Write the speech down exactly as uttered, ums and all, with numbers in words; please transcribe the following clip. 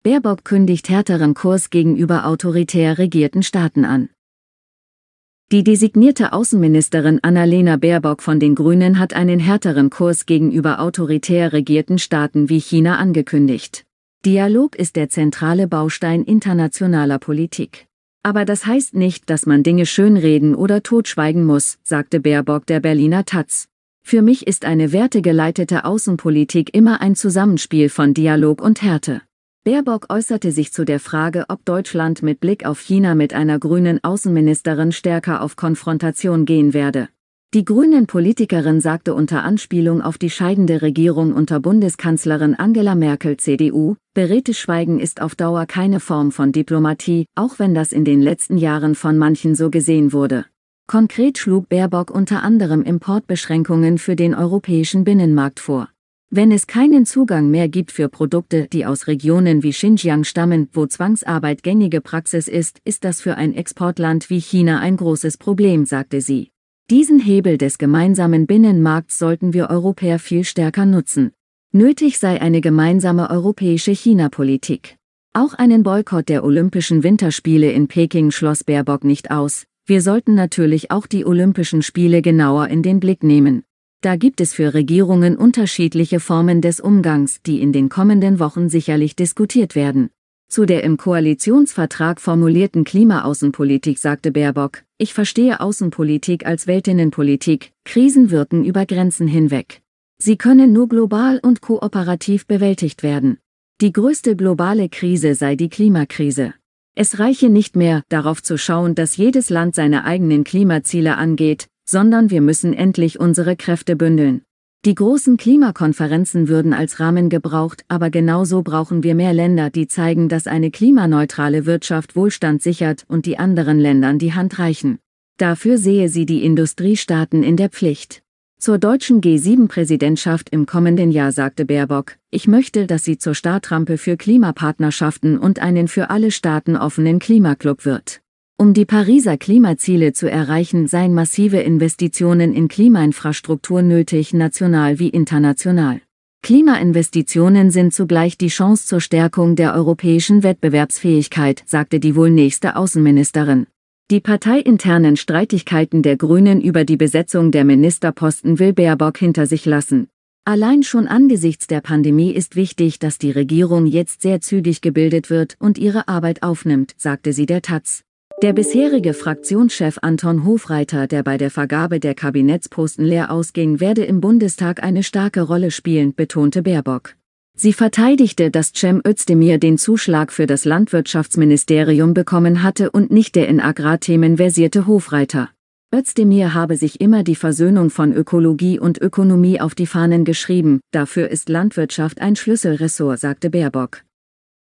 Baerbock kündigt härteren Kurs gegenüber autoritär regierten Staaten an. Die designierte Außenministerin Annalena Baerbock von den Grünen hat einen härteren Kurs gegenüber autoritär regierten Staaten wie China angekündigt. Dialog ist der zentrale Baustein internationaler Politik. Aber das heißt nicht, dass man Dinge schönreden oder totschweigen muss, sagte Baerbock der Berliner Taz. Für mich ist eine wertegeleitete Außenpolitik immer ein Zusammenspiel von Dialog und Härte. Baerbock äußerte sich zu der Frage, ob Deutschland mit Blick auf China mit einer grünen Außenministerin stärker auf Konfrontation gehen werde. Die Grünen-Politikerin sagte unter Anspielung auf die scheidende Regierung unter Bundeskanzlerin Angela Merkel C D U, beredtes Schweigen ist auf Dauer keine Form von Diplomatie, auch wenn das in den letzten Jahren von manchen so gesehen wurde. Konkret schlug Baerbock unter anderem Importbeschränkungen für den europäischen Binnenmarkt vor. Wenn es keinen Zugang mehr gibt für Produkte, die aus Regionen wie Xinjiang stammen, wo Zwangsarbeit gängige Praxis ist, ist das für ein Exportland wie China ein großes Problem, sagte sie. Diesen Hebel des gemeinsamen Binnenmarkts sollten wir Europäer viel stärker nutzen. Nötig sei eine gemeinsame europäische China-Politik. Auch einen Boykott der Olympischen Winterspiele in Peking schloss Baerbock nicht aus. Wir sollten natürlich auch die Olympischen Spiele genauer in den Blick nehmen. Da gibt es für Regierungen unterschiedliche Formen des Umgangs, die in den kommenden Wochen sicherlich diskutiert werden. Zu der im Koalitionsvertrag formulierten Klimaaußenpolitik sagte Baerbock: Ich verstehe Außenpolitik als Weltinnenpolitik, Krisen wirken über Grenzen hinweg. Sie können nur global und kooperativ bewältigt werden. Die größte globale Krise sei die Klimakrise. Es reiche nicht mehr, darauf zu schauen, dass jedes Land seine eigenen Klimaziele angeht, sondern wir müssen endlich unsere Kräfte bündeln. Die großen Klimakonferenzen würden als Rahmen gebraucht, aber genauso brauchen wir mehr Länder, die zeigen, dass eine klimaneutrale Wirtschaft Wohlstand sichert und die anderen Ländern die Hand reichen. Dafür sehe sie die Industriestaaten in der Pflicht. Zur deutschen G sieben Präsidentschaft im kommenden Jahr sagte Baerbock: Ich möchte, dass sie zur Startrampe für Klimapartnerschaften und einen für alle Staaten offenen Klimaclub wird. Um die Pariser Klimaziele zu erreichen, seien massive Investitionen in Klimainfrastruktur nötig, national wie international. Klimainvestitionen sind zugleich die Chance zur Stärkung der europäischen Wettbewerbsfähigkeit, sagte die wohl nächste Außenministerin. Die parteiinternen Streitigkeiten der Grünen über die Besetzung der Ministerposten will Baerbock hinter sich lassen. Allein schon angesichts der Pandemie ist wichtig, dass die Regierung jetzt sehr zügig gebildet wird und ihre Arbeit aufnimmt, sagte sie der Taz. Der bisherige Fraktionschef Anton Hofreiter, der bei der Vergabe der Kabinettsposten leer ausging, werde im Bundestag eine starke Rolle spielen, betonte Baerbock. Sie verteidigte, dass Cem Özdemir den Zuschlag für das Landwirtschaftsministerium bekommen hatte und nicht der in Agrarthemen versierte Hofreiter. Özdemir habe sich immer die Versöhnung von Ökologie und Ökonomie auf die Fahnen geschrieben, dafür ist Landwirtschaft ein Schlüsselressort, sagte Baerbock.